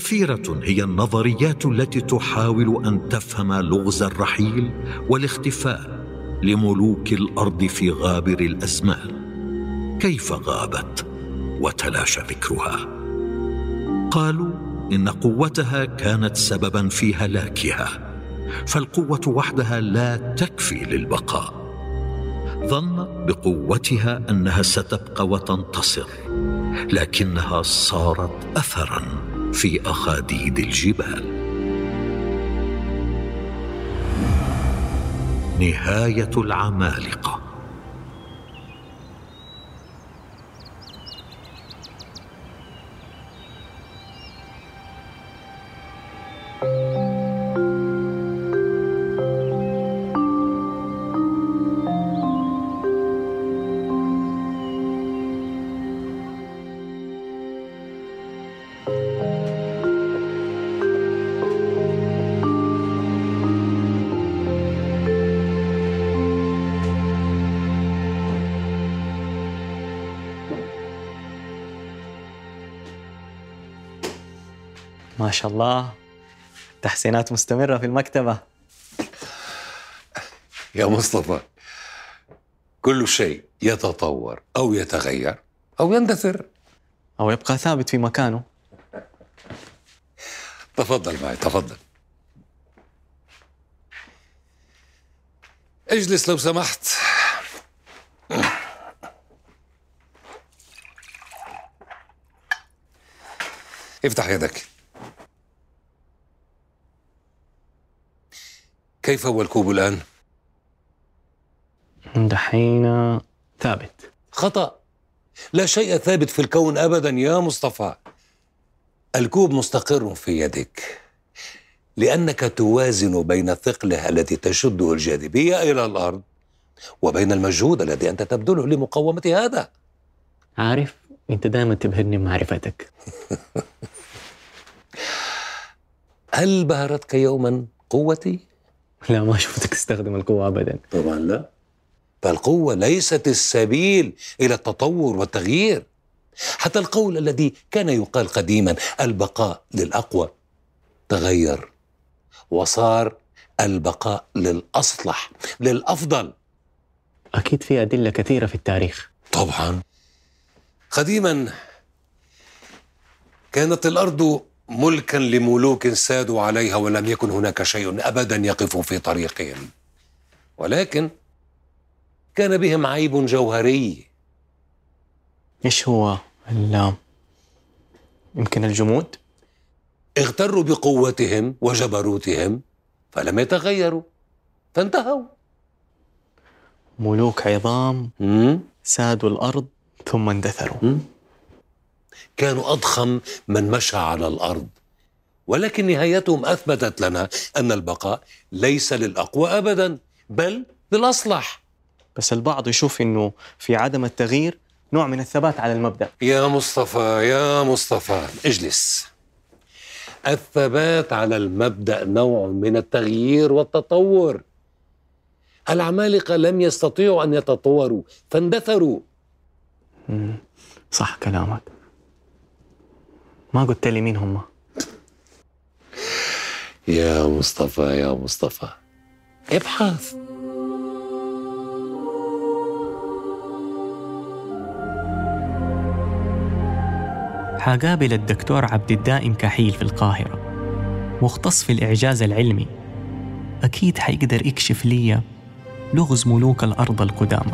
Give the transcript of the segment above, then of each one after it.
كثيرة هي النظريات التي تحاول أن تفهم لغز الرحيل والاختفاء لملوك الأرض في غابر الأزمان. كيف غابت وتلاشى ذكرها؟ قالوا إن قوتها كانت سببا في هلاكها، فالقوة وحدها لا تكفي للبقاء. ظنت بقوتها أنها ستبقى وتنتصر، لكنها صارت أثرا في أخاديد الجبال. نهاية العمالقة. ما شاء الله، تحسينات مستمرة في المكتبة. يا مصطفى، كل شيء يتطور أو يتغير أو يندثر أو يبقى ثابت في مكانه. تفضل معي، تفضل. اجلس لو سمحت. افتح يدك. كيف هو الكوب الآن؟ دحين ثابت. خطأ. لا شيء ثابت في الكون أبدا يا مصطفى. الكوب مستقر في يدك لأنك توازن بين ثقله الذي تشده الجاذبية إلى الأرض وبين المجهود الذي أنت تبذله لمقاومة هذا. عارف، أنت دائما تبهرني بمعرفتك. هل بهرتك يوما قوتي؟ لا، ما شفتك تستخدم القوة أبدا. طبعا لا. فالقوة ليست السبيل إلى التطور والتغيير. حتى القول الذي كان يقال قديما البقاء للأقوى تغير وصار البقاء للأصلح، للأفضل. أكيد في أدلة كثيرة في التاريخ. طبعا. قديما كانت الأرض ملكا لملوك سادوا عليها ولم يكن هناك شيء أبدا يقف في طريقهم، ولكن كان بهم عيب جوهري. إيش هو؟ يمكن الجمود؟ اغتروا بقوتهم وجبروتهم فلم يتغيروا فانتهوا. ملوك عظام سادوا الأرض ثم اندثروا. كانوا أضخم من مشى على الأرض، ولكن نهايتهم أثبتت لنا أن البقاء ليس للأقوى أبدا بل للأصلح. بس البعض يشوف أنه في عدم التغيير نوع من الثبات على المبدأ. يا مصطفى اجلس. الثبات على المبدأ نوع من التغيير والتطور. العمالقة لم يستطيعوا أن يتطوروا فاندثروا. صح كلامك. ما قلت لي مين هم؟ يا مصطفى ابحث. حقابل الدكتور عبد الدائم كحيل في القاهرة، مختص في الإعجاز العلمي. أكيد حيقدر يكشف لي لغز ملوك الأرض القدامى.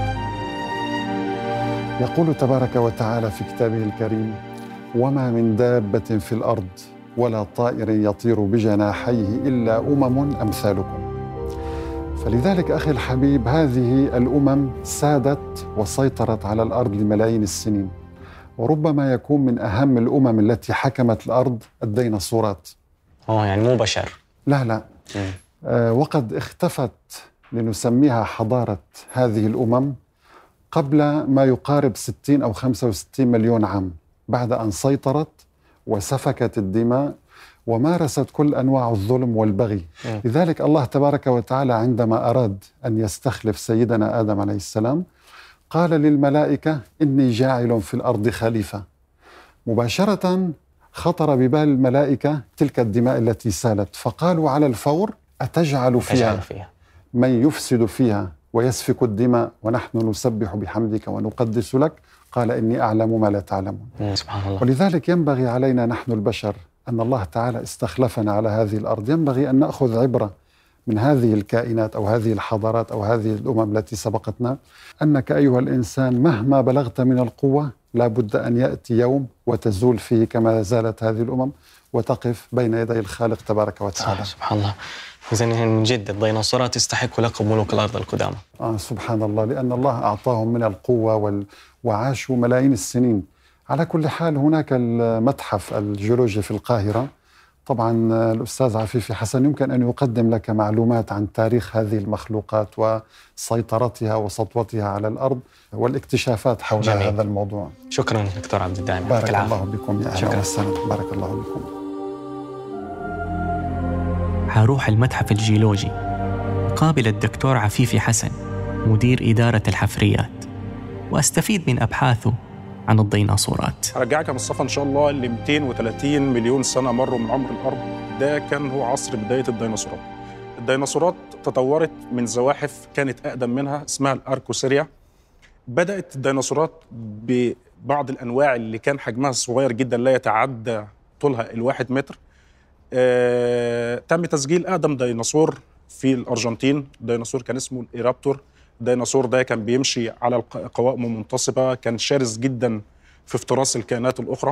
يقول تبارك وتعالى في كتابه الكريم: وما من دابة في الأرض ولا طائر يطير بجناحيه إلا أمثالكم. فلذلك أخي الحبيب، هذه الأمم سادت وسيطرت على الأرض لملايين السنين، وربما يكون من أهم الأمم التي حكمت الأرض الديناصورات. يعني مو بشر؟ لا. وقد اختفت لنسميها حضارة هذه الأمم قبل ما يقارب 60 أو 65 مليون عام، بعد أن سيطرت وسفكت الدماء ومارست كل أنواع الظلم والبغي. لذلك الله تبارك وتعالى عندما أراد أن يستخلف سيدنا آدم عليه السلام قال للملائكة: إني جاعل في الأرض خليفة. مباشرة خطر ببال الملائكة تلك الدماء التي سالت، فقالوا على الفور: أتجعل فيها من يفسد فيها ويسفك الدماء ونحن نسبح بحمدك ونقدس لك؟ قال: إني أعلم ما لا تعلمون. سبحان الله. ولذلك ينبغي علينا نحن البشر، أن الله تعالى استخلفنا على هذه الأرض، ينبغي أن نأخذ عبرة من هذه الكائنات أو هذه الحضارات أو هذه الأمم التي سبقتنا، أنك أيها الإنسان مهما بلغت من القوة لا بد أن يأتي يوم وتزول فيه كما زالت هذه الأمم وتقف بين يدي الخالق تبارك وتعالى. سبحان الله. إذن من جد الديناصورات يستحق لقب ملوك الأرض القدامى. سبحان الله، لأن الله أعطاهم من القوة وعاشوا ملايين السنين. على كل حال هناك المتحف الجيولوجي في القاهرة، طبعا الأستاذ عفيفي حسن يمكن أن يقدم لك معلومات عن تاريخ هذه المخلوقات وسيطرتها وسطوتها على الأرض والاكتشافات حول جميل. هذا الموضوع. شكرا دكتور عبد الدائم. بارك الله بكم يا أهلا وسهلا. بارك الله بكم. حروح المتحف الجيولوجي قابل الدكتور عفيفي حسن مدير إدارة الحفريات وأستفيد من أبحاثه عن الديناصورات. هرجعك يا مصطفى إن شاء الله ل 230 مليون سنة مروا من عمر الأرض. ده كان هو عصر بداية الديناصورات. الديناصورات تطورت من زواحف كانت أقدم منها اسمها الأركوسيريا. بدأت الديناصورات ببعض الأنواع اللي كان حجمها صغير جدا لا يتعدى طولها 1 متر. تم تسجيل أقدم ديناصور في الأرجنتين. ديناصور كان اسمه الإيرابتور. الديناصور ده كان بيمشي على قوائم منتصبة، كان شرس جدا في افتراس الكائنات الأخرى.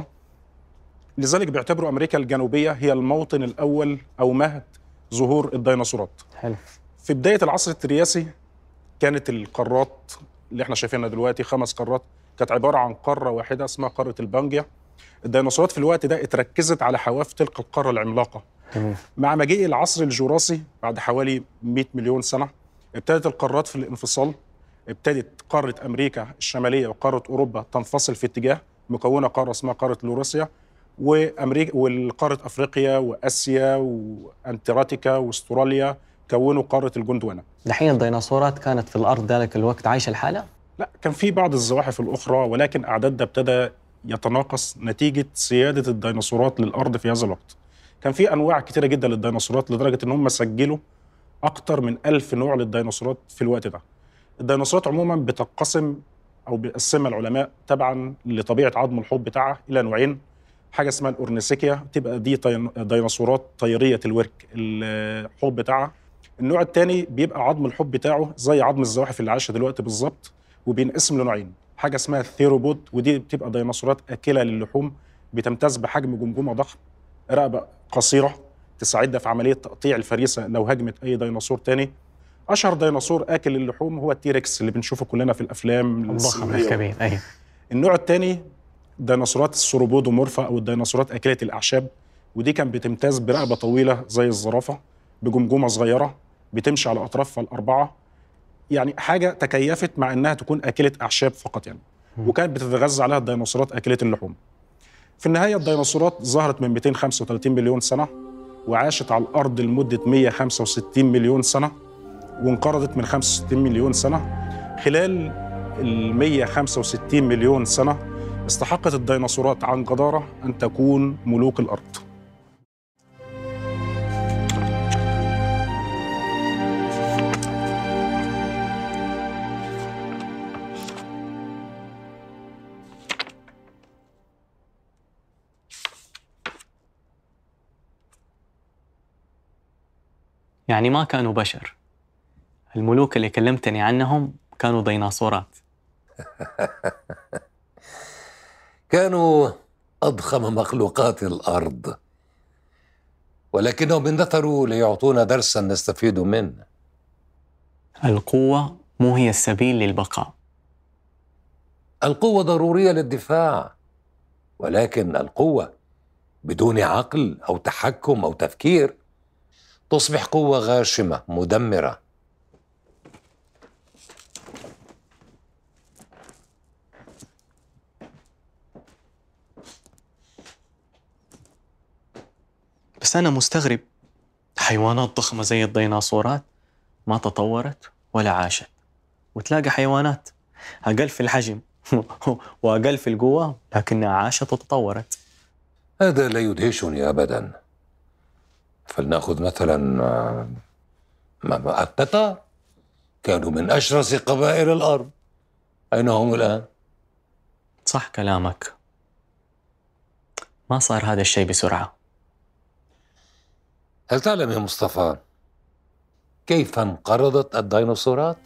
لذلك بيعتبروا أمريكا الجنوبية هي الموطن الأول أو مهد ظهور الديناصورات. حلو. في بداية العصر الترياسي كانت القارات اللي احنا شايفينها دلوقتي 5 قارات كانت عبارة عن قارة واحدة اسمها قارة البانجيا. الديناصورات في الوقت ده اتركزت على حواف تلك القارة العملاقة. مع مجيء العصر الجوراسي بعد حوالي 100 مليون سنة ابتدت القارات في الانفصال. ابتدت قارة أمريكا الشمالية وقارة أوروبا تنفصل في اتجاه، مكونة قارة اسمها قارة لوروسيا، وأمريكا والقارة أفريقيا وآسيا وأنتاركتيكا واستراليا كونوا قارة الجندوانا. دحين الديناصورات كانت في الأرض ذلك الوقت عايشة الحالة؟ لا، كان في بعض الزواحف الأخرى ولكن أعدادها ابتدى يتناقص نتيجة سيادة الديناصورات للأرض في هذا الوقت. كان في أنواع كتيرة جدا للديناصورات لدرجة أن هم سجلوا أكتر من 1000 نوع للديناصورات في الوقت ده. الديناصورات عموما بتقسم أو بيقسمها العلماء تبعا لطبيعة عظم الحوض بتاعها إلى نوعين. حاجة اسمها الأورنيسيكيا، تبقى دي ديناصورات طيرية الورك الحوض بتاعها. النوع الثاني بيبقى عظم الحوض بتاعه زي عظم الزواحف اللي عايشة دلوقتي بالظبط، وبينقسم لنوعين. حاجة اسمها الثيروبود، ودي بتبقى ديناصورات أكلة للحوم، بتمتاز بحجم جمجمة ضخم، رقبة قصيرة تساعدها في عملية تقطيع الفريسة لو هجمت أي ديناصور تاني. أشهر ديناصور آكل اللحوم هو التيركس اللي بنشوفه كلنا في الأفلام الضخم الكبير. أيه. النوع الثاني ديناصورات السوروبودومورفا أو الديناصورات أكلة الأعشاب، ودي كان بتمتاز برقبة طويلة زي الزرافة بجمجمة صغيرة بتمشي على أطرافها الأربعة، يعني حاجة تكيفت مع أنها تكون أكلة أعشاب فقط يعني. وكانت بتتغذى عليها الديناصورات أكلة اللحوم. في النهاية الديناصورات ظهرت من 235 مليون سنة وعاشت على الأرض لمدة 165 مليون سنة وانقرضت من 65 مليون سنة. خلال ال 165 مليون سنة استحقت الديناصورات عن جدارة أن تكون ملوك الأرض. يعني ما كانوا بشر، الملوك اللي كلمتني عنهم كانوا ديناصورات. كانوا أضخم مخلوقات الأرض، ولكنهم اندثروا ليعطونا درسا نستفيد منه. القوة مو هي السبيل للبقاء. القوة ضرورية للدفاع، ولكن القوة بدون عقل أو تحكم أو تفكير تصبح قوة غاشمة مدمرة. بس أنا مستغرب، حيوانات ضخمة زي الديناصورات ما تطورت ولا عاشت، وتلاقي حيوانات أقل في الحجم وأقل في القوة لكنها عاشت وتطورت. هذا لا يدهشني أبدا. فلنأخذ مثلا التتار، كانوا من أشرس قبائل الأرض، أين هم الآن؟ صح كلامك، ما صار هذا الشيء بسرعة. هل تعلم يا مصطفى كيف انقرضت الديناصورات؟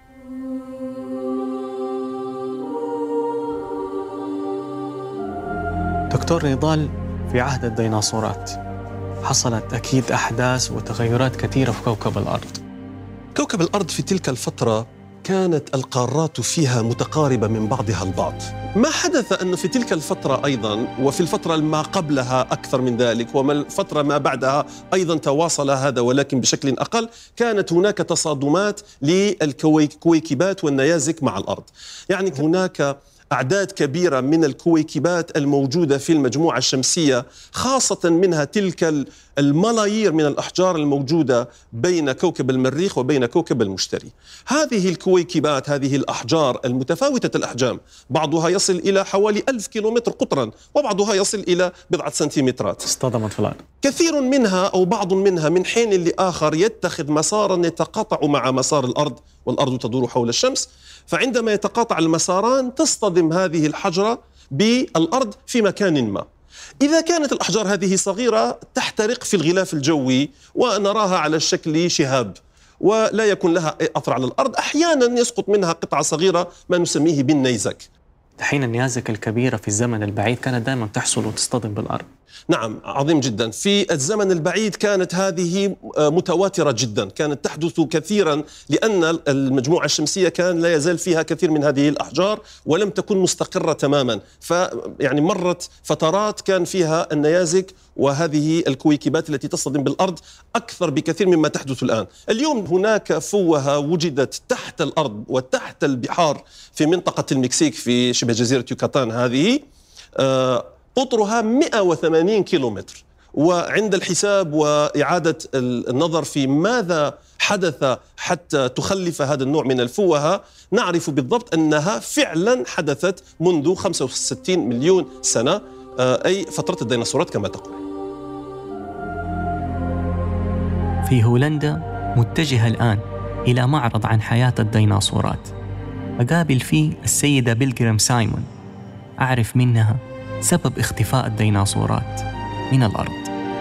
دكتور نضال، في عهد الديناصورات حصلت أكيد أحداث وتغيرات كثيرة في كوكب الأرض. كوكب الأرض في تلك الفترة كانت القارات فيها متقاربة من بعضها البعض. ما حدث أنه في تلك الفترة أيضاً وفي الفترة ما قبلها أكثر من ذلك وما الفترة ما بعدها أيضاً تواصل هذا ولكن بشكل أقل، كانت هناك تصادمات للكويكبات والنيازك مع الأرض. يعني هناك أعداد كبيرة من الكويكبات الموجودة في المجموعة الشمسية، خاصة منها تلك الملايير من الأحجار الموجودة بين كوكب المريخ وبين كوكب المشتري. هذه الكويكبات، هذه الأحجار المتفاوتة الأحجام، بعضها يصل إلى حوالي 1000 كيلومتر قطرا وبعضها يصل إلى بضعة سنتيمترات. اصطدمت في الأرض. كثير منها أو بعض منها من حين لآخر يتخذ مسارا يتقاطع مع مسار الأرض، والأرض تدور حول الشمس، فعندما يتقاطع المساران تصطدم هذه الحجرة بالأرض في مكان ما. إذا كانت الأحجار هذه صغيرة تحترق في الغلاف الجوي ونراها على شكل شهاب ولا يكون لها أي أثر على الأرض. أحيانا يسقط منها قطعة صغيرة ما نسميه بالنيزك. دحين النيازك الكبيرة في الزمن البعيد كانت دائما تحصل وتصطدم بالأرض. نعم، عظيم جدا. في الزمن البعيد كانت هذه متواترة جدا، كانت تحدث كثيرا لأن المجموعة الشمسية كان لا يزال فيها كثير من هذه الأحجار ولم تكن مستقرة تماما، فيعني مرت فترات كان فيها النيازك وهذه الكويكبات التي تصطدم بالأرض أكثر بكثير مما تحدث الآن. اليوم هناك فوهة وجدت تحت الأرض وتحت البحار في منطقة المكسيك في شبه جزيرة يوكاتان، هذه قطرها 180 كيلومتر. وعند الحساب وإعادة النظر في ماذا حدث حتى تخلف هذا النوع من الفوهة، نعرف بالضبط أنها فعلا حدثت منذ 65 مليون سنة، أي فترة الديناصورات كما تقول. في هولندا متجهة الآن إلى معرض عن حياة الديناصورات، أقابل فيه السيدة بيلغرام سايمون، أعرف منها سبب اختفاء الديناصورات من الأرض.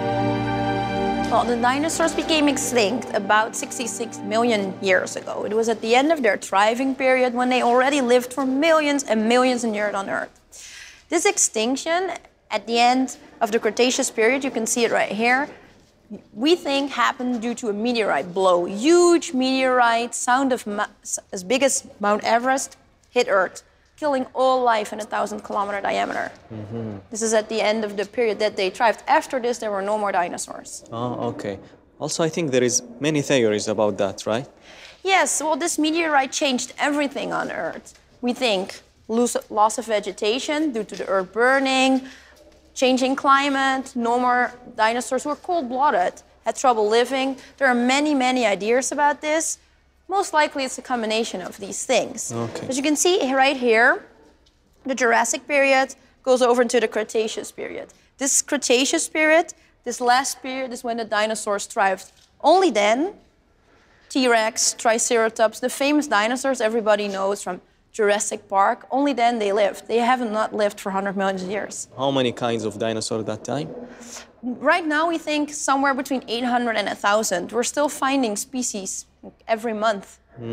Well, the dinosaurs became extinct about 66 million years ago. It was at the end of their thriving period when they already lived for millions and millions of years on Earth. This extinction at the end of the Cretaceous period, you can see it right here, we think happened due to a meteorite blow. Huge meteorite, sound of as big as Mount Everest, hit Earth, killing all life in a 1,000-kilometer diameter. Mm-hmm. This is at the end of the period that they thrived. After this, there were no more dinosaurs. Oh, okay. Also, I think there is many theories about that, right? Yes, well, this meteorite changed everything on Earth. We think loss of vegetation due to the Earth burning, changing climate, no more dinosaurs who were cold-blooded, had trouble living. There are many, many ideas about this. Most likely it's a combination of these things. Okay. As you can see right here, the Jurassic period goes over into the Cretaceous period. This Cretaceous period, this last period, is when the dinosaurs thrived. Only then, T-Rex, Triceratops, the famous dinosaurs everybody knows from Jurassic Park, only then they lived. They have not lived for 100 million years. How many kinds of dinosaurs at that time? Right now, we think somewhere between 800 and 1,000. We're still finding species every month.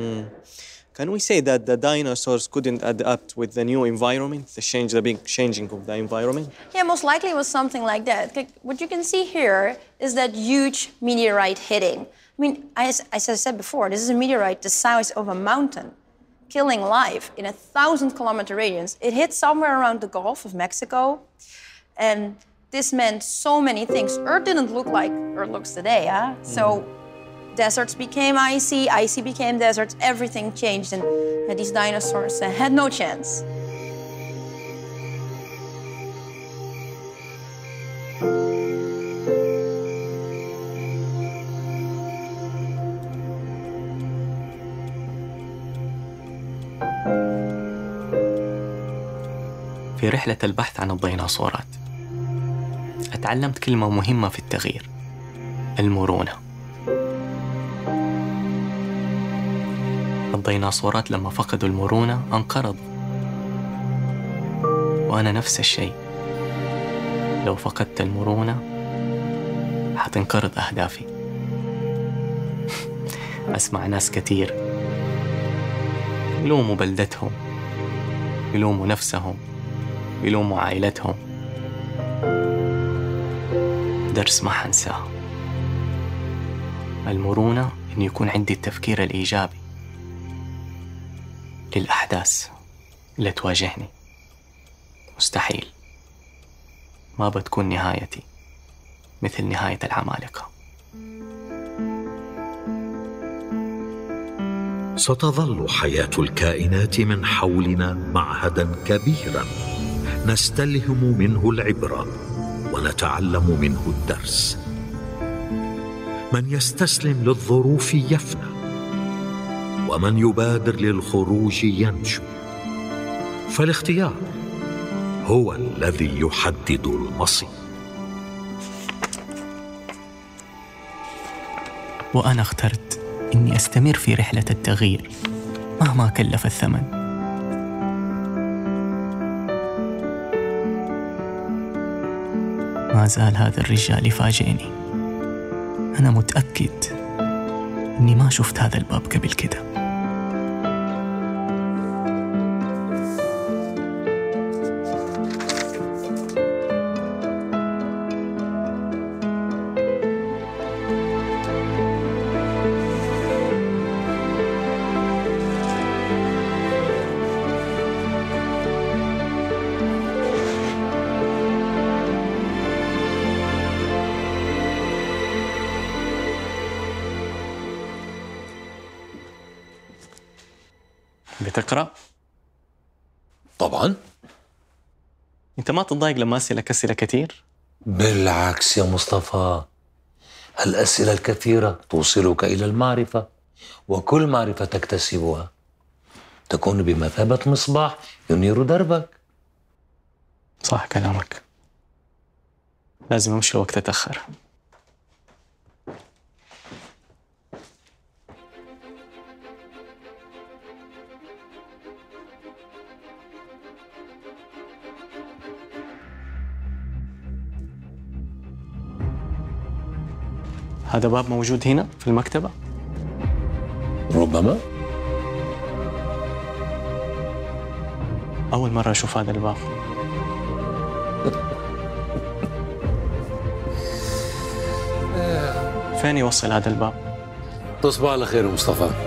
Can we say that the dinosaurs couldn't adapt with the new environment, the big changing of the environment? Yeah, most likely it was something like that. What you can see here is that huge meteorite hitting. I mean, as I said before, this is a meteorite the size of a mountain, killing life in a 1,000-kilometer radius. It hit somewhere around the Gulf of Mexico, and this meant so many things. Earth didn't look like Earth looks today, huh? So deserts became icy, icy became deserts, everything changed, and these dinosaurs had no chance. في رحلة البحث عن الديناصورات فتعلمت كلمة مهمة في التغيير: المرونة. الديناصورات لما فقدوا المرونة انقرضوا، وأنا نفس الشيء، لو فقدت المرونة حتنقرض أهدافي. أسمع ناس كتير يلوموا بلدتهم، يلوموا نفسهم، يلوموا عائلتهم. درس ما حنساه: المرونة إن يكون عندي التفكير الإيجابي للأحداث اللي تواجهني. مستحيل ما بتكون نهايتي مثل نهاية العمالقة. ستظل حياة الكائنات من حولنا معهدا كبيرا نستلهم منه العبرة ونتعلم منه الدرس. من يستسلم للظروف يفنى، ومن يبادر للخروج ينجو. فالاختيار هو الذي يحدد المصير. وأنا اخترت إني أستمر في رحلة التغيير مهما كلف الثمن. ما زال هذا الرجال يفاجئني. أنا متأكد إني ما شفت هذا الباب قبل كده. بتقرأ؟ طبعا. أنت ما تتضايق لما أسألك أسئلة كتير؟ بالعكس يا مصطفى، الأسئلة الكثيرة توصلك إلى المعرفة، وكل معرفة تكتسبها تكون بمثابة مصباح ينير دربك. صح كلامك، لازم أمشي وقت أتأخر. هذا باب موجود هنا في المكتبة؟ ربما. أول مرة أشوف هذا الباب. آه. فين يوصل هذا الباب؟ تصبح على خير مصطفى.